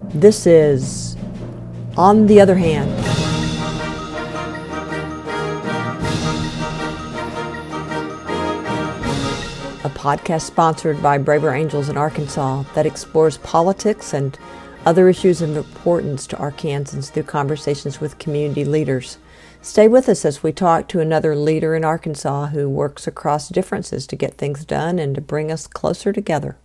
This is On the Other Hand. A podcast sponsored by Braver Angels in Arkansas that explores politics and other issues of importance to Arkansans through conversations with community leaders. Stay with us as we talk to another leader in Arkansas who works across differences to get things done and to bring us closer together.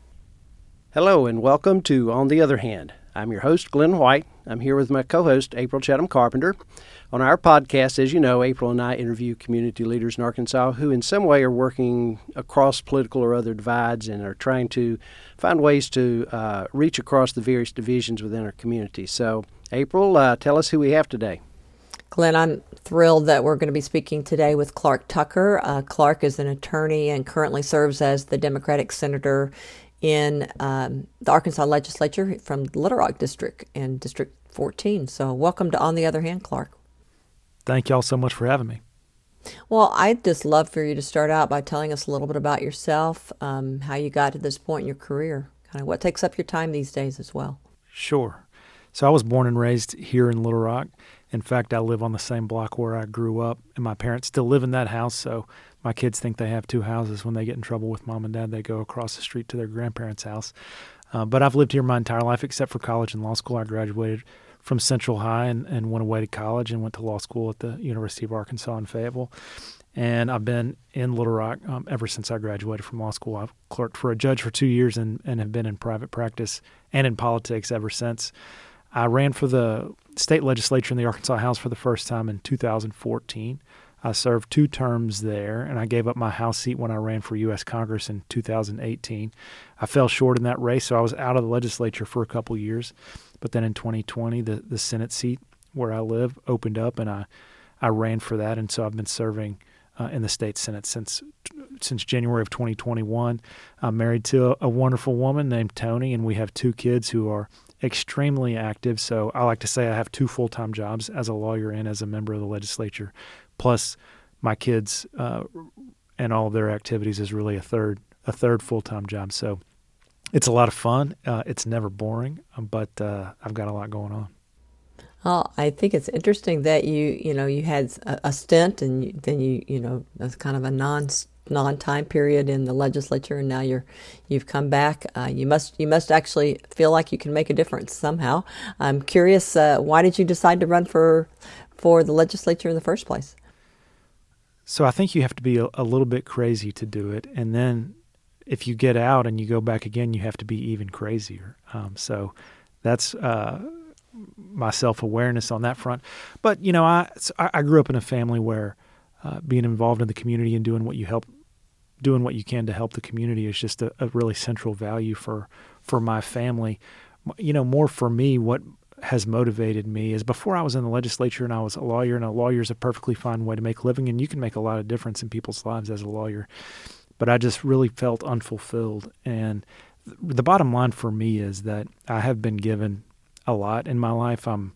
Hello and welcome to On the Other Hand. I'm your host, Glenn White. I'm here with my co-host, April Chatham Carpenter. On our podcast, as you know, April and I interview community leaders in Arkansas who in some way are working across political or other divides and are trying to find ways to reach across the various divisions within our community. So, April, tell us who we have today. Glenn, I'm thrilled that we're going to be speaking today with Clark Tucker. Clark is an attorney and currently serves as the Democratic senator in the Arkansas legislature from Little Rock District and District 14. So welcome to On the Other Hand, Clark. Thank y'all so much for having me. Well, I'd just love for you to start out by telling us a little bit about yourself, how you got to this point in your career, kind of what takes up your time these days as well. Sure. So I was born and raised here in Little Rock. In fact, I live on the same block where I grew up, and my parents still live in that house, so my kids think they have two houses. When they get in trouble with mom and dad, they go across the street to their grandparents' house. But I've lived here my entire life except for college and law school. I graduated from Central High and went away to college and went to law school at the University of Arkansas in Fayetteville. And I've been in Little Rock ever since I graduated from law school. I've clerked for a judge for 2 years and have been in private practice and in politics ever since. I ran for the state legislature in the Arkansas House for the first time in 2014. I served 2 terms there, and I gave up my House seat when I ran for U.S. Congress in 2018. I fell short in that race, so I was out of the legislature for a couple years. But then in 2020, the Senate seat where I live opened up, and I ran for that, and so I've been serving in the state Senate since January of 2021. I'm married to a wonderful woman named Tony, and we have 2 kids who are extremely active. So I like to say I have 2 full-time jobs as a lawyer and as a member of the legislature. Plus my kids and all of their activities is really a third full-time job. So it's a lot of fun. It's never boring, but I've got a lot going on. Well, I think it's interesting that you had a stint and then that's kind of a non-time period in the legislature, and now you've come back. You must actually feel like you can make a difference somehow. I'm curious, why did you decide to run for the legislature in the first place? So I think you have to be a little bit crazy to do it, and then if you get out and you go back again, you have to be even crazier. So that's my self-awareness on that front. But I grew up in a family where being involved in the community and doing what you can to help the community is just a really central value for my family. More for me, what has motivated me is before I was in the legislature and I was a lawyer, and a lawyer is a perfectly fine way to make a living, and you can make a lot of difference in people's lives as a lawyer. But I just really felt unfulfilled. And the bottom line for me is that I have been given a lot in my life. I'm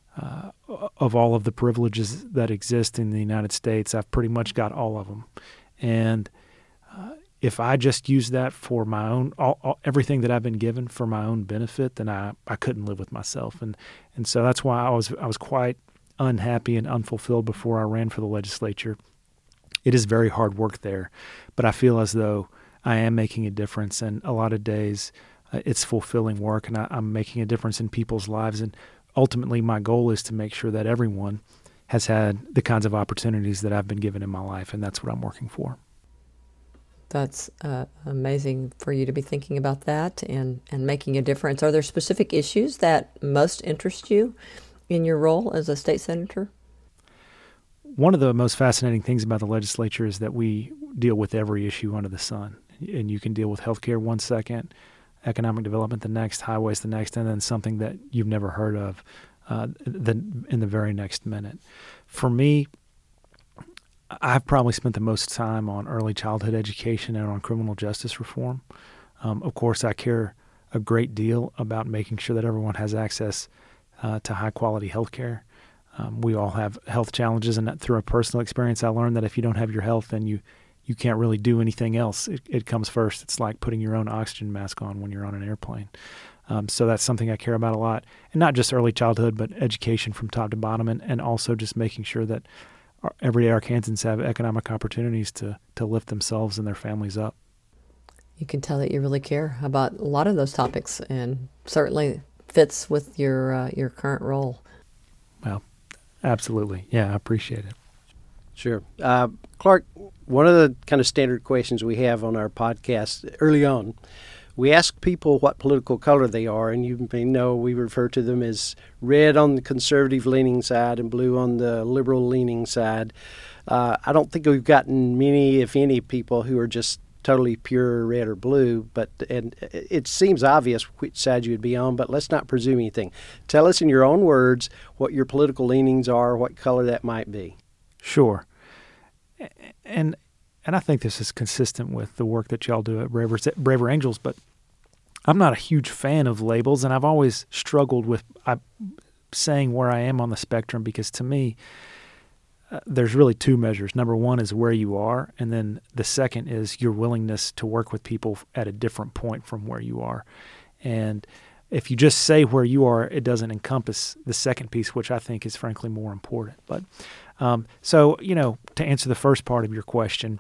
of all of the privileges that exist in the United States, I've pretty much got all of them. And if I just use that for my own, everything that I've been given for my own benefit, then I couldn't live with myself. And so that's why I was quite unhappy and unfulfilled before I ran for the legislature. It is very hard work there, but I feel as though I am making a difference, and a lot of days it's fulfilling work, and I'm making a difference in people's lives. And ultimately, my goal is to make sure that everyone has had the kinds of opportunities that I've been given in my life, and that's what I'm working for. That's amazing for you to be thinking about that and making a difference. Are there specific issues that most interest you in your role as a state senator? One of the most fascinating things about the legislature is that we deal with every issue under the sun. And you can deal with healthcare one second, economic development the next, highways the next, and then something that you've never heard of in the very next minute. For me, I've probably spent the most time on early childhood education and on criminal justice reform. Of course, I care a great deal about making sure that everyone has access to high-quality health care. We all have health challenges, and through a personal experience, I learned that if you don't have your health, then you can't really do anything else. It comes first. It's like putting your own oxygen mask on when you're on an airplane. So that's something I care about a lot. And not just early childhood, but education from top to bottom, and also just making sure that everyday Arkansans have economic opportunities to lift themselves and their families up. You can tell that you really care about a lot of those topics, and certainly fits with your current role. Well, absolutely. Yeah, I appreciate it. Sure. Clark, one of the kind of standard questions we have on our podcast early on, we ask people what political color they are, and you may know we refer to them as red on the conservative-leaning side and blue on the liberal-leaning side. I don't think we've gotten many, if any, people who are just totally pure red or blue, and it seems obvious which side you would be on, but let's not presume anything. Tell us in your own words what your political leanings are, what color that might be. Sure. And I think this is consistent with the work that y'all do at Braver Angels, but I'm not a huge fan of labels, and I've always struggled with saying where I am on the spectrum, because to me, there's really two measures. Number one is where you are, and then the second is your willingness to work with people at a different point from where you are. And if you just say where you are, it doesn't encompass the second piece, which I think is frankly more important. But so, to answer the first part of your question,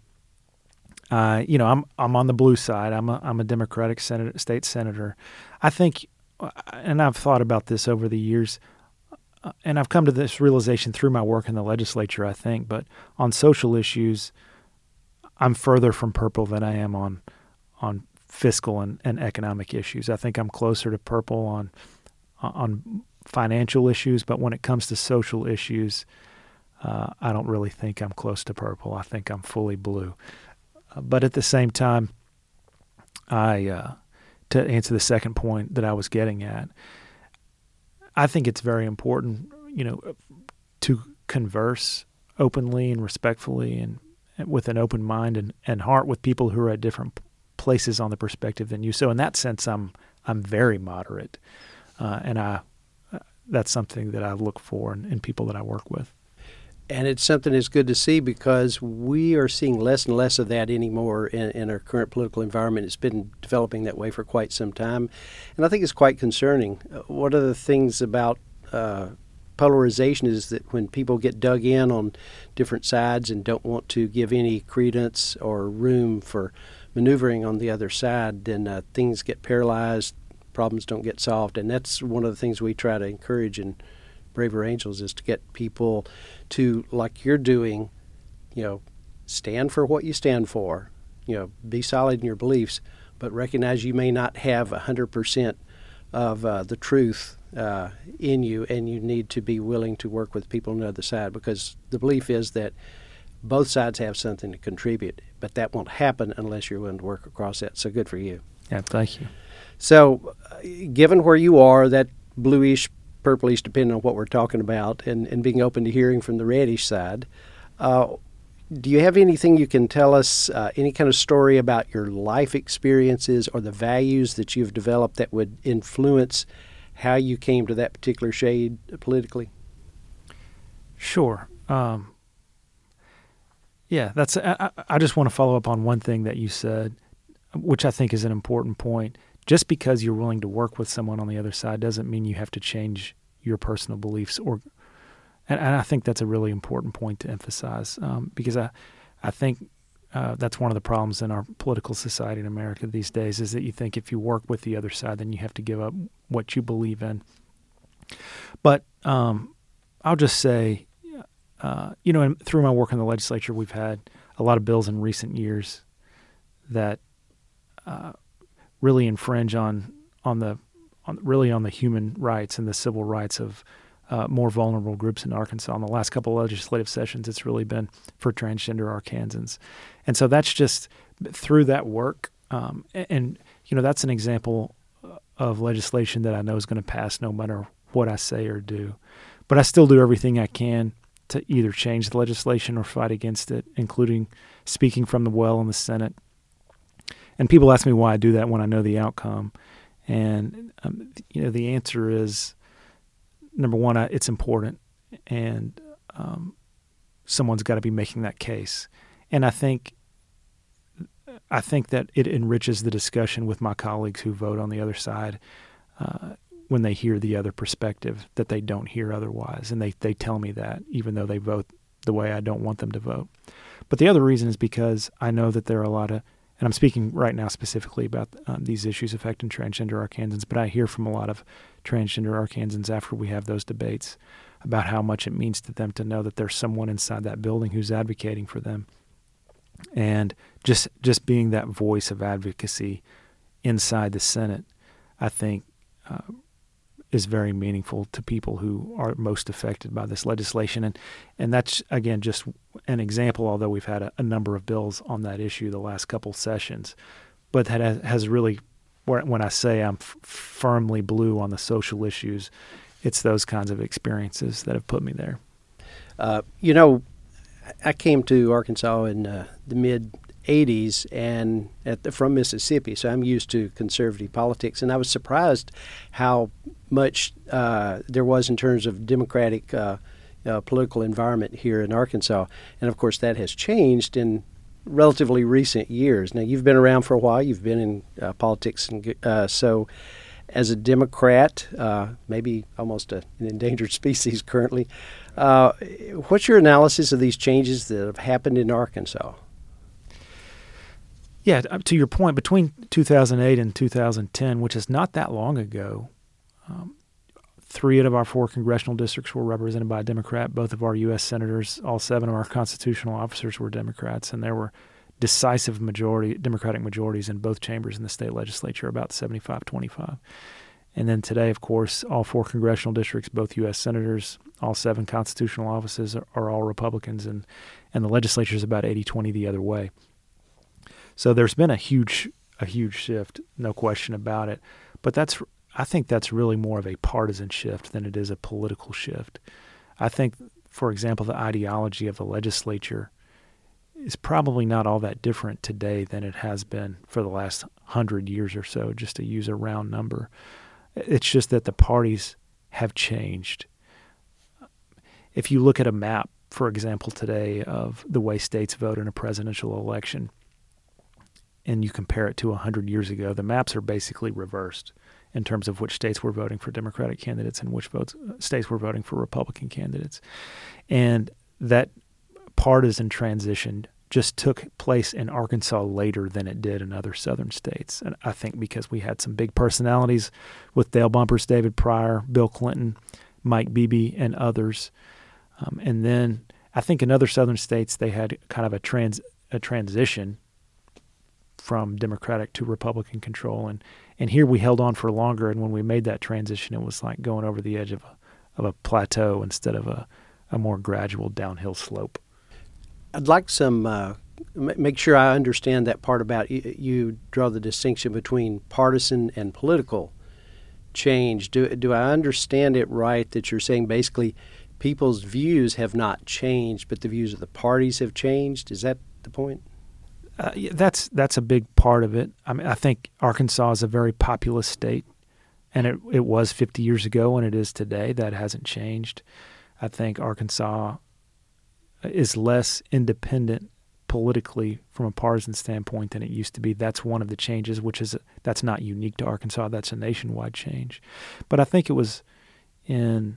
I'm on the blue side. I'm a Democratic state senator. I think, and I've thought about this over the years, and I've come to this realization through my work in the legislature, I think, but on social issues, I'm further from purple than I am on fiscal and economic issues. I think I'm closer to purple on financial issues, but when it comes to social issues, I don't really think I'm close to purple. I think I'm fully blue. But at the same time, to answer the second point that I was getting at, I think it's very important, to converse openly and respectfully and with an open mind and heart with people who are at different places on the perspective than you. So in that sense, I'm very moderate, and that's something that I look for in people that I work with. And it's something that's good to see, because we are seeing less and less of that anymore in our current political environment. It's been developing that way for quite some time, and I think it's quite concerning. One of the things about polarization is that when people get dug in on different sides and don't want to give any credence or room for maneuvering on the other side, then things get paralyzed, problems don't get solved, and that's one of the things we try to encourage in Braver Angels, is to get people to, like you're doing, stand for what you stand for, be solid in your beliefs, but recognize you may not have 100% of the truth in you, and you need to be willing to work with people on the other side, because the belief is that both sides have something to contribute, but that won't happen unless you're willing to work across that. So good for you. Yeah, thank you. So given where you are, that bluish, purplish, depending on what we're talking about, and being open to hearing from the reddish side, do you have anything you can tell us, any kind of story about your life experiences or the values that you've developed that would influence how you came to that particular shade politically? Sure. Yeah, I just want to follow up on one thing that you said, which I think is an important point. Just because you're willing to work with someone on the other side doesn't mean you have to change your personal beliefs, and I think that's a really important point to emphasize, because I think that's one of the problems in our political society in America these days, is that you think if you work with the other side, then you have to give up what you believe in. But I'll just say, through my work in the legislature, we've had a lot of bills in recent years that really infringe on the human rights and the civil rights of more vulnerable groups in Arkansas. In the last couple of legislative sessions, it's really been for transgender Arkansans. And so that's just through that work. And that's an example of legislation that I know is going to pass no matter what I say or do. But I still do everything I can to either change the legislation or fight against it, including speaking from the well in the Senate. And people ask me why I do that when I know the outcome. And, the answer is, number one, it's important, and someone's got to be making that case. And I think that it enriches the discussion with my colleagues who vote on the other side, when they hear the other perspective that they don't hear otherwise. And they tell me that, even though they vote the way I don't want them to vote. But the other reason is because I know that there are a lot of, and I'm speaking right now specifically about these issues affecting transgender Arkansans, but I hear from a lot of transgender Arkansans after we have those debates about how much it means to them to know that there's someone inside that building who's advocating for them. And just being that voice of advocacy inside the Senate, I think, is very meaningful to people who are most affected by this legislation. And that's, again, just an example, although we've had a number of bills on that issue the last couple sessions. But that has really, when I say I'm firmly blue on the social issues, it's those kinds of experiences that have put me there. I came to Arkansas in the mid-'80s and from Mississippi, so I'm used to conservative politics, and I was surprised how much there was in terms of democratic political environment here in Arkansas. And, of course, that has changed in relatively recent years. Now, you've been around for a while. You've been in politics, and so as a Democrat, maybe almost an endangered species currently, what's your analysis of these changes that have happened in Arkansas? Yeah, to your point, between 2008 and 2010, which is not that long ago, 3 out of our 4 congressional districts were represented by a Democrat. Both of our U.S. senators, all 7 of our constitutional officers were Democrats, and there were decisive Democratic majorities in both chambers in the state legislature, about 75-25. And then today, of course, all 4 congressional districts, both U.S. senators, all 7 constitutional offices are all Republicans, and the legislature is about 80-20 the other way. So there's been a huge shift, no question about it. But I think that's really more of a partisan shift than it is a political shift. I think, for example, the ideology of the legislature is probably not all that different today than it has been for the last 100 years or so, just to use a round number. It's just that the parties have changed. If you look at a map, for example, today of the way states vote in a presidential election, and you compare it to 100 years ago, the maps are basically reversed in terms of which states were voting for Democratic candidates and which states were voting for Republican candidates. And that partisan transition just took place in Arkansas later than it did in other southern states. And I think because we had some big personalities with Dale Bumpers, David Pryor, Bill Clinton, Mike Beebe, and others. And then I think in other southern states they had kind of a transition from Democratic to Republican control. And here we held on for longer, and when we made that transition, it was like going over the edge of a plateau instead of a more gradual downhill slope. I'd like make sure I understand that part about you draw the distinction between partisan and political change. Do I understand it right that you're saying basically people's views have not changed, but the views of the parties have changed? Is that the point? That's a big part of it. I mean, I think Arkansas is a very populous state, and it was 50 years ago, and it is today. That hasn't changed. I think Arkansas is less independent politically from a partisan standpoint than it used to be. That's one of the changes, that's not unique to Arkansas. That's a nationwide change. But I think it was in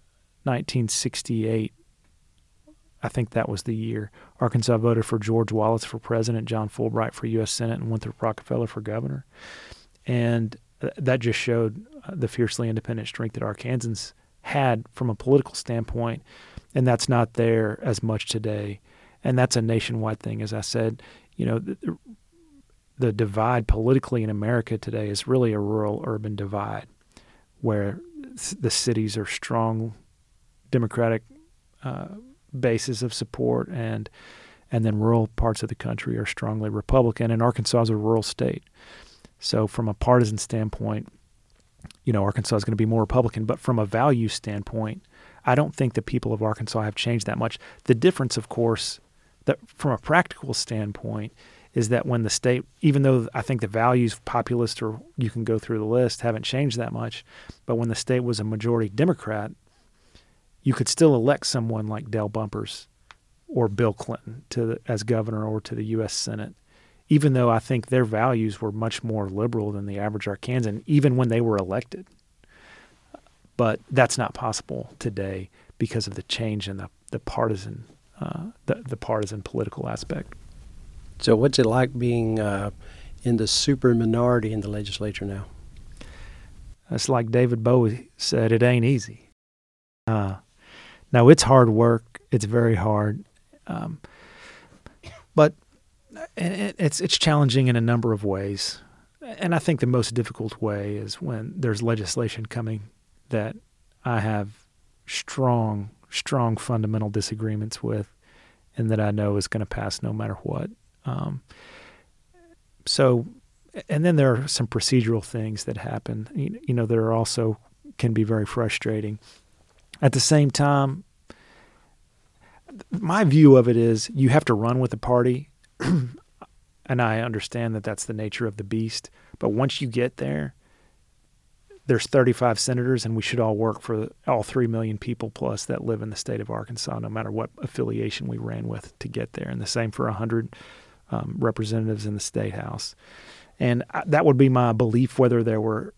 1968, I think that was the year, Arkansas voted for George Wallace for president, John Fulbright for U.S. Senate, and Winthrop Rockefeller for governor. And that just showed the fiercely independent strength that Arkansans had from a political standpoint, and that's not there as much today. And that's a nationwide thing. As I said, the divide politically in America today is really a rural-urban divide, where the cities are strong Democratic bases of support, and then rural parts of the country are strongly Republican, and Arkansas is a rural state. So from a partisan standpoint, Arkansas is going to be more Republican, but from a value standpoint, I don't think the people of Arkansas have changed that much. The difference, of course, that from a practical standpoint is that when the state, even though I think the values, populist, or you can go through the list, haven't changed that much, but when the state was a majority Democrat, you could still elect someone like Dale Bumpers or Bill Clinton as governor or to the U.S. Senate even though I think their values were much more liberal than the average Arkansan, even when they were elected. But that's not possible today because of the change in the partisan political aspect. So what's it like being in the super minority in the legislature now? It's like David Bowie said, it ain't easy. No, it's hard work. It's very hard. But it's challenging in a number of ways. And I think the most difficult way is when there's legislation coming that I have strong fundamental disagreements with and that I know is going to pass no matter what. And then there are some procedural things that happen. You know, there are also can be very frustrating. At the same time, my view of it is you have to run with the party, and I understand that that's the nature of the beast. But once you get there, there's 35 senators, and we should all work for all 3 million people plus that live in the state of Arkansas, no matter what affiliation we ran with to get there. And the same for 100 representatives in the state house. And that would be my belief, whether there were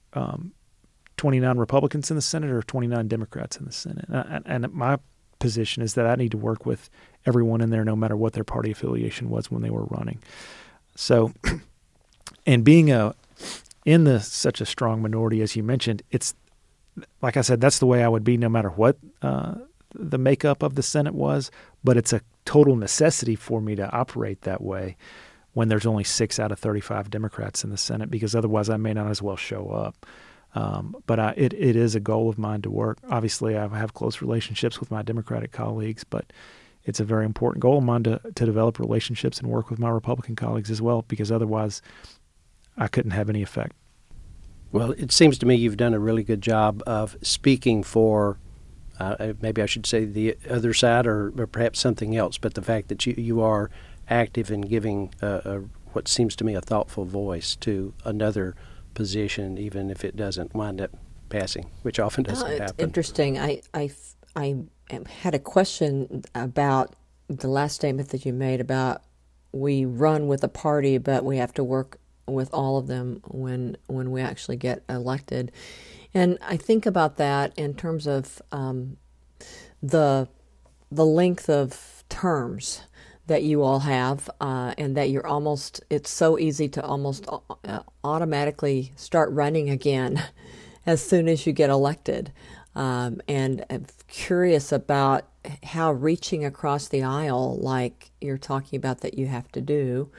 29 Republicans in the Senate or 29 Democrats in the Senate. And my position is that I need to work with everyone in there, no matter what their party affiliation was when they were running. So, and being in such a strong minority as you mentioned, it's like I said, that's the way I would be no matter what the makeup of the Senate was. But it's a total necessity for me to operate that way when there's only 6 out of 35 Democrats in the Senate, because otherwise I may not as well show up. But it is a goal of mine to work. Obviously, I have close relationships with my Democratic colleagues, but it's a very important goal of mine to develop relationships and work with my Republican colleagues as well, because otherwise I couldn't have any effect. Well, it seems to me you've done a really good job of speaking for, maybe I should say the other side or perhaps something else, but the fact that you are active in giving what seems to me a thoughtful voice to another position, even if it doesn't wind up passing, which often doesn't happen. It's interesting. I had a question about the last statement that you made about we run with a party, but we have to work with all of them when we actually get elected. And I think about that in terms of the length of terms that you all have, and that you're it's so easy to almost automatically start running again as soon as you get elected. And I'm curious about how reaching across the aisle, like you're talking about that you have to do,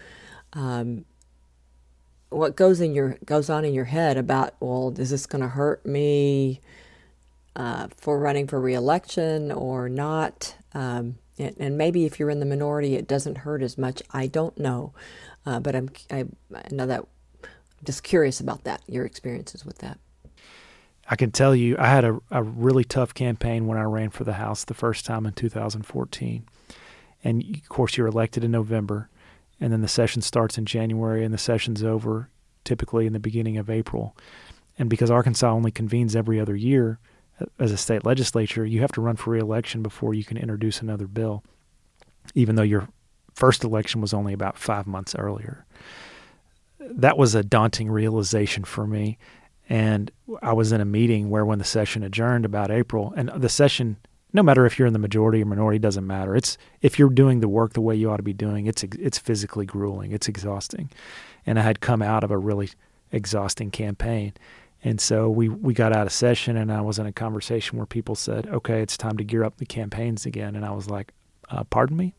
what goes on in your head about, well, is this going to hurt me for running for re-election or not? And maybe if you're in the minority, it doesn't hurt as much. I don't know, but I know that. I'm just curious about that. Your experiences with that. I can tell you, I had a really tough campaign when I ran for the House the first time in 2014, and of course you're elected in November, and then the session starts in January, and the session's over typically in the beginning of April, and because Arkansas only convenes every other year as a state legislature, you have to run for re-election before you can introduce another bill, even though your first election was only about 5 months earlier. That was a daunting realization for me, and I was in a meeting where when the session adjourned about April, and the session, no matter if you're in the majority or minority, doesn't matter. It's if you're doing the work the way you ought to be doing, it's physically grueling, it's exhausting. And I had come out of a really exhausting campaign. And so we got out of session, and I was in a conversation where people said, okay, it's time to gear up the campaigns again. And I was like, pardon me?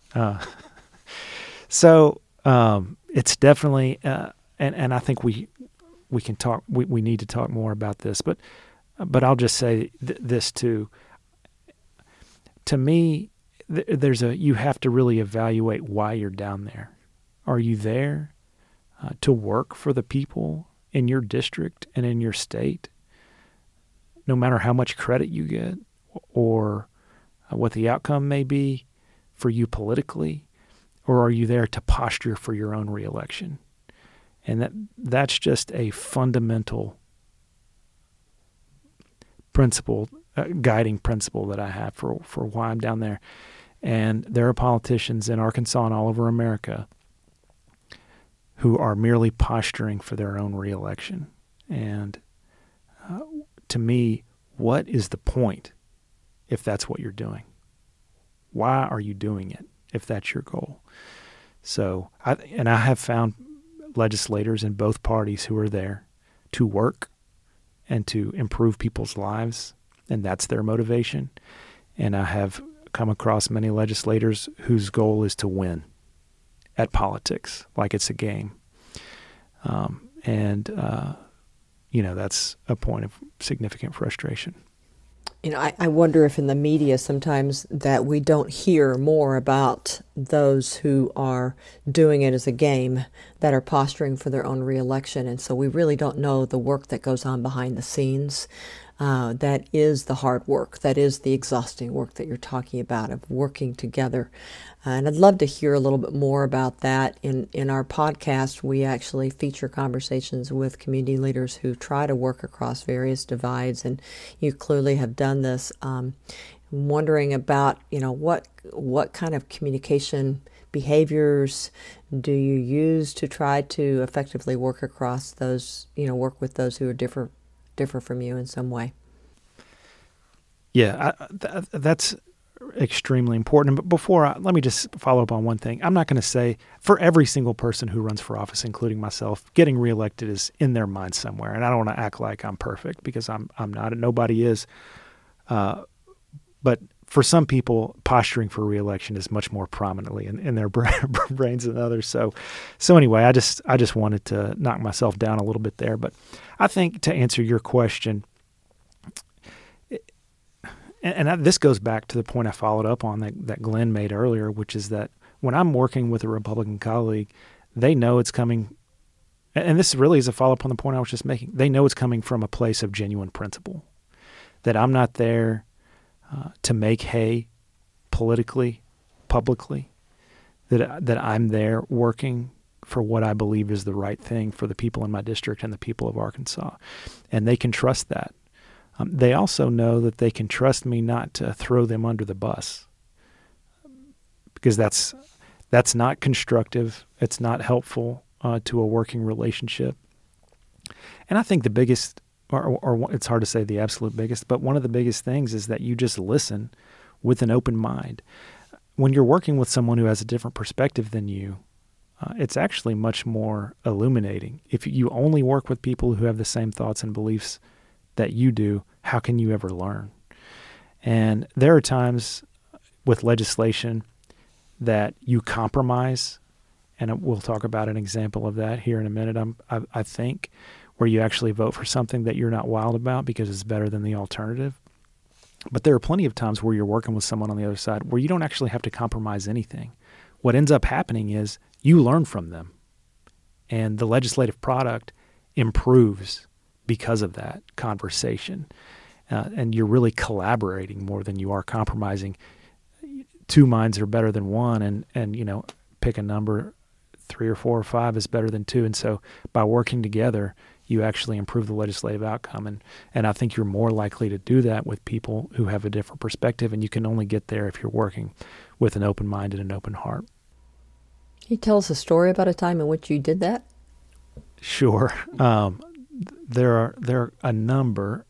So it's definitely, and I think we can talk, we need to talk more about this. But I'll just say this too. To me, you have to really evaluate why you're down there. Are you there to work for the people in your district and in your state, no matter how much credit you get or what the outcome may be for you politically, or are you there to posture for your own reelection? And that's just a fundamental principle, guiding principle that I have for why I'm down there. And there are politicians in Arkansas and all over America who are merely posturing for their own reelection. And to me, what is the point if that's what you're doing? Why are you doing it if that's your goal? So, I have found legislators in both parties who are there to work and to improve people's lives, and that's their motivation. And I have come across many legislators whose goal is to win at politics, like it's a game. That's a point of significant frustration. I wonder if in the media sometimes that we don't hear more about those who are doing it as a game, that are posturing for their own reelection. And so we really don't know the work that goes on behind the scenes. That is the hard work. That is the exhausting work that you're talking about, of working together. And I'd love to hear a little bit more about that. In our podcast, we actually feature conversations with community leaders who try to work across various divides, and you clearly have done this. Wondering about, what kind of communication behaviors do you use to try to effectively work across those, work with those who are differ from you in some way? Yeah, that's extremely important. But let me just follow up on one thing. I'm not going to say for every single person who runs for office, including myself, getting reelected is in their mind somewhere. And I don't want to act like I'm perfect, because I'm not, and nobody is. But for some people, posturing for reelection is much more prominently in their brains than others. So anyway, I just wanted to knock myself down a little bit there. But I think, to answer your question, and this goes back to the point I followed up on that Glenn made earlier, which is that when I'm working with a Republican colleague, they know it's coming, and this really is a follow-up on the point I was just making, they know it's coming from a place of genuine principle, that I'm not there to make hay politically, publicly, that I'm there working for what I believe is the right thing for the people in my district and the people of Arkansas. And they can trust that. They also know that they can trust me not to throw them under the bus, because that's not constructive. It's not helpful to a working relationship. And I think the biggest, or it's hard to say the absolute biggest, but one of the biggest things is that you just listen with an open mind. When you're working with someone who has a different perspective than you, it's actually much more illuminating. If you only work with people who have the same thoughts and beliefs that you do, how can you ever learn? And there are times with legislation that you compromise, and we'll talk about an example of that here in a minute, I think, where you actually vote for something that you're not wild about because it's better than the alternative. But there are plenty of times where you're working with someone on the other side where you don't actually have to compromise anything. What ends up happening is you learn from them, and the legislative product improves because of that conversation. And you're really collaborating more than you are compromising. Two minds are better than one, and pick a number, 3 or 4 or 5 is better than 2. And so by working together, you actually improve the legislative outcome. And I think you're more likely to do that with people who have a different perspective, and you can only get there if you're working with an open mind and an open heart. Can you tell us a story about a time in which you did that? Sure. There are a number,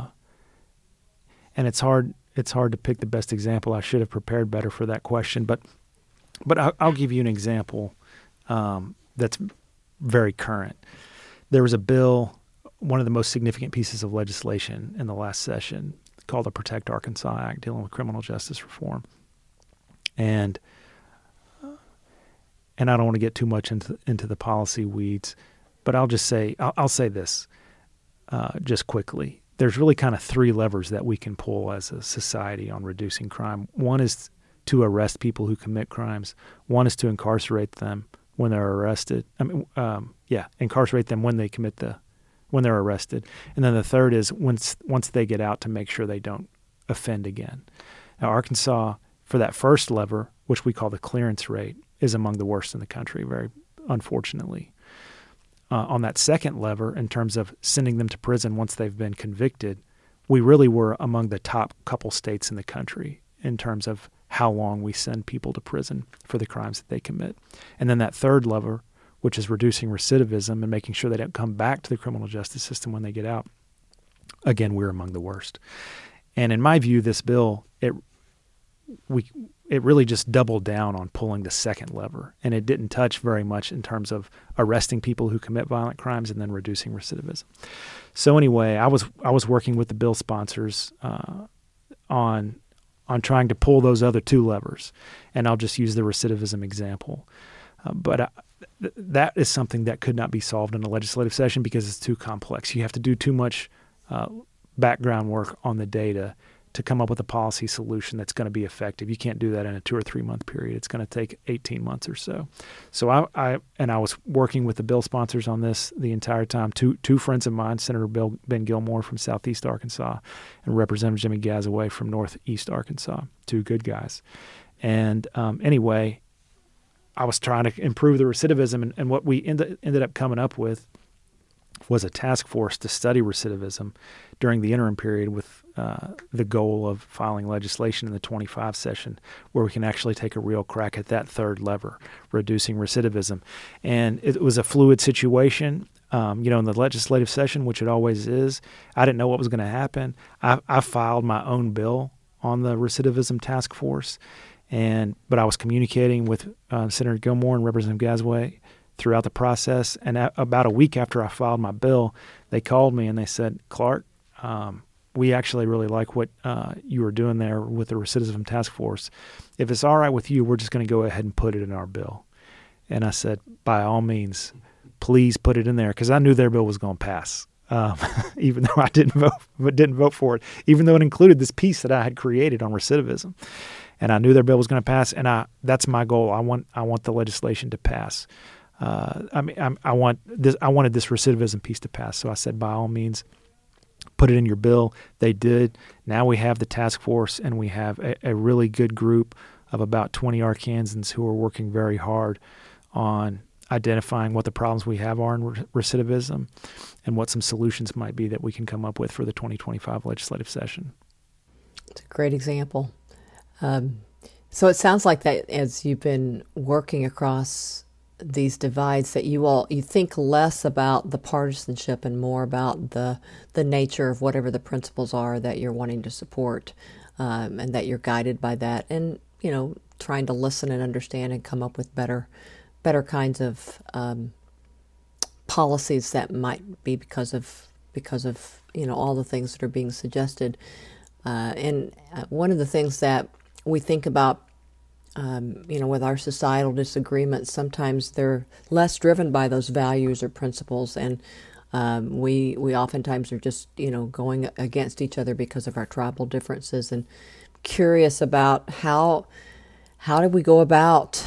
and it's hard to pick the best example. I should have prepared better for that question, but I'll give you an example that's very current. There was a bill, one of the most significant pieces of legislation in the last session, called the Protect Arkansas Act, dealing with criminal justice reform, and I don't want to get too much into the policy weeds. But I'll just say, I'll say this just quickly. There's really kind of 3 levers that we can pull as a society on reducing crime. One is to arrest people who commit crimes. One is to incarcerate them when they're arrested. Incarcerate them when they're arrested. And then the third is once they get out, to make sure they don't offend again. Now, Arkansas, for that first lever, which we call the clearance rate, is among the worst in the country, very unfortunately. On that second lever, in terms of sending them to prison once they've been convicted, we really were among the top couple states in the country in terms of how long we send people to prison for the crimes that they commit. And then that third lever, which is reducing recidivism and making sure they don't come back to the criminal justice system when they get out, again, we're among the worst. And in my view, this bill, it really just doubled down on pulling the second lever, and it didn't touch very much in terms of arresting people who commit violent crimes and then reducing recidivism. So anyway, I was working with the bill sponsors on trying to pull those other two levers, and I'll just use the recidivism example. But that is something that could not be solved in a legislative session because it's too complex. You have to do too much background work on the data to come up with a policy solution that's going to be effective. You can't do that in a 2 or 3 month period. It's going to take 18 months or so. So I was working with the bill sponsors on this the entire time. Two friends of mine, Senator Ben Gilmore from Southeast Arkansas and Representative Jimmy Gazaway from Northeast Arkansas, two good guys. And anyway, I was trying to improve the recidivism, and what we ended up coming up with was a task force to study recidivism during the interim period with the goal of filing legislation in the 25 session where we can actually take a real crack at that third lever, reducing recidivism. And it was a fluid situation. In the legislative session, which it always is, I didn't know what was going to happen. I filed my own bill on the recidivism task force, but I was communicating with Senator Gilmore and Representative Gazaway throughout the process. And about a week after I filed my bill, they called me and they said, "Clark, we actually really like what you were doing there with the recidivism task force. If it's all right with you, we're just going to go ahead and put it in our bill." And I said, "By all means, please put it in there," because I knew their bill was going to pass, even though I didn't vote for it, even though it included this piece that I had created on recidivism. And I knew their bill was going to pass, and that's my goal. I want the legislation to pass. I wanted this recidivism piece to pass. So I said, by all means, put it in your bill. They did. Now we have the task force, and we have a really good group of about 20 Arkansans who are working very hard on identifying what the problems we have are in recidivism and what some solutions might be that we can come up with for the 2025 legislative session. It's a great example. So it sounds like that as you've been working across these divides that you think less about the partisanship and more about the nature of whatever the principles are that you're wanting to support, and that you're guided by that, and trying to listen and understand and come up with better kinds of policies that might be because of all the things that are being suggested. And one of the things that we think about, with our societal disagreements, sometimes they're less driven by those values or principles, and we oftentimes are just going against each other because of our tribal differences. And curious about how do we go about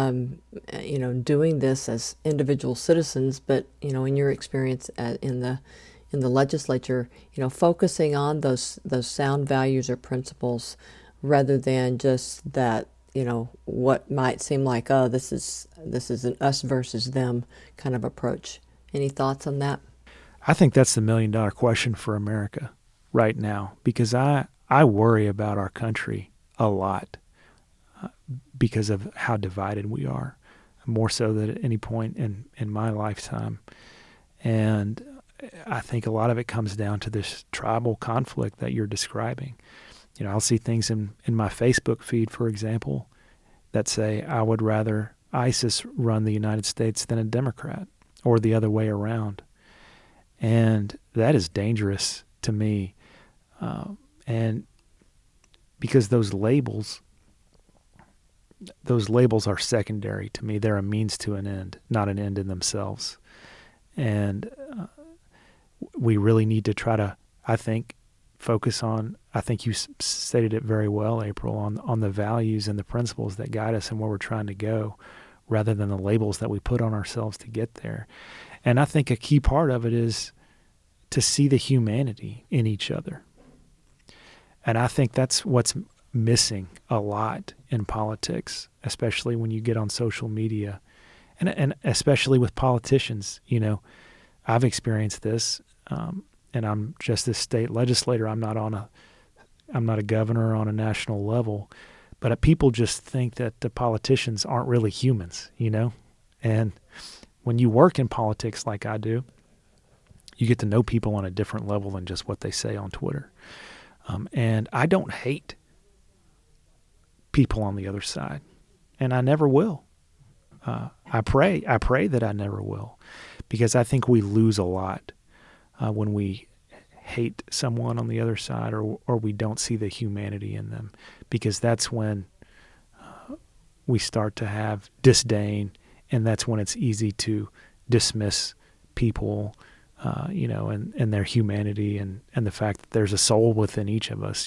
doing this as individual citizens, but in your experience in the legislature, focusing on those sound values or principles rather than just that, what might seem like, oh, this is an us versus them kind of approach. Any thoughts on that? I think that's the $1 million question for America right now, because I worry about our country a lot because of how divided we are, more so than at any point in my lifetime. And I think a lot of it comes down to this tribal conflict that you're describing. I'll see things in my Facebook feed, for example, that say I would rather ISIS run the United States than a Democrat, or the other way around. And that is dangerous to me. And because those labels are secondary to me. They're a means to an end, not an end in themselves. And we really need to try to, I think, focus on, I think you stated it very well, April, on the values and the principles that guide us and where we're trying to go, rather than the labels that we put on ourselves to get there. And I think a key part of it is to see the humanity in each other. And I think that's what's missing a lot in politics, especially when you get on social media, and especially with politicians. I've experienced this, and I'm just this state legislator. I'm not a governor on a national level, but people just think that the politicians aren't really humans, and when you work in politics like I do, you get to know people on a different level than just what they say on Twitter. And I don't hate people on the other side, and I never will. I pray that I never will, because I think we lose a lot when we hate someone on the other side, or we don't see the humanity in them, because that's when we start to have disdain, and that's when it's easy to dismiss people, and their humanity and the fact that there's a soul within each of us,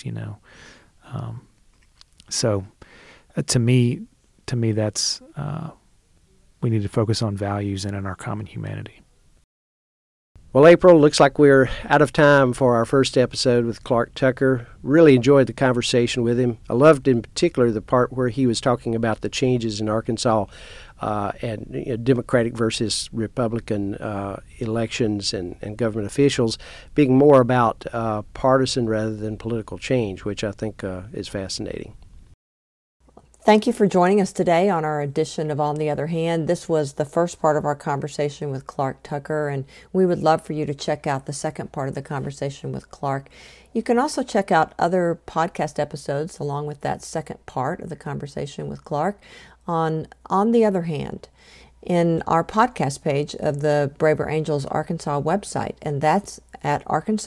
So to me, that's we need to focus on values and in our common humanity. Well, April, looks like we're out of time for our first episode with Clark Tucker. Really enjoyed the conversation with him. I loved in particular the part where he was talking about the changes in Arkansas and Democratic versus Republican elections and government officials being more about partisan rather than political change, which I think is fascinating. Thank you for joining us today on our edition of On the Other Hand. This was the first part of our conversation with Clark Tucker, and we would love for you to check out the second part of the conversation with Clark. You can also check out other podcast episodes along with that second part of the conversation with Clark on the Other Hand in our podcast page of the Braver Angels Arkansas website, and that's at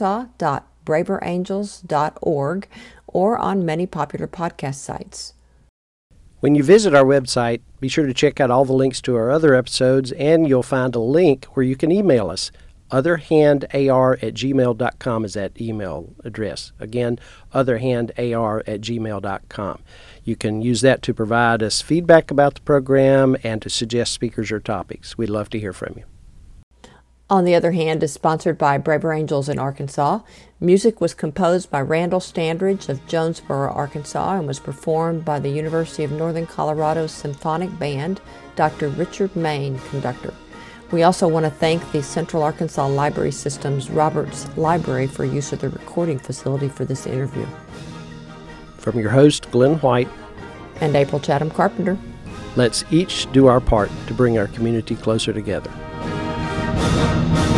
arkansas.braverangels.org or on many popular podcast sites. When you visit our website, be sure to check out all the links to our other episodes, and you'll find a link where you can email us. otherhandar@gmail.com is that email address. Again, otherhandar@gmail.com. You can use that to provide us feedback about the program and to suggest speakers or topics. We'd love to hear from you. On the Other Hand is sponsored by Braver Angels in Arkansas. Music was composed by Randall Standridge of Jonesboro, Arkansas, and was performed by the University of Northern Colorado Symphonic Band, Dr. Richard Main, conductor. We also want to thank the Central Arkansas Library System's Roberts Library for use of the recording facility for this interview. From your host, Glenn White, and April Chatham Carpenter, let's each do our part to bring our community closer together.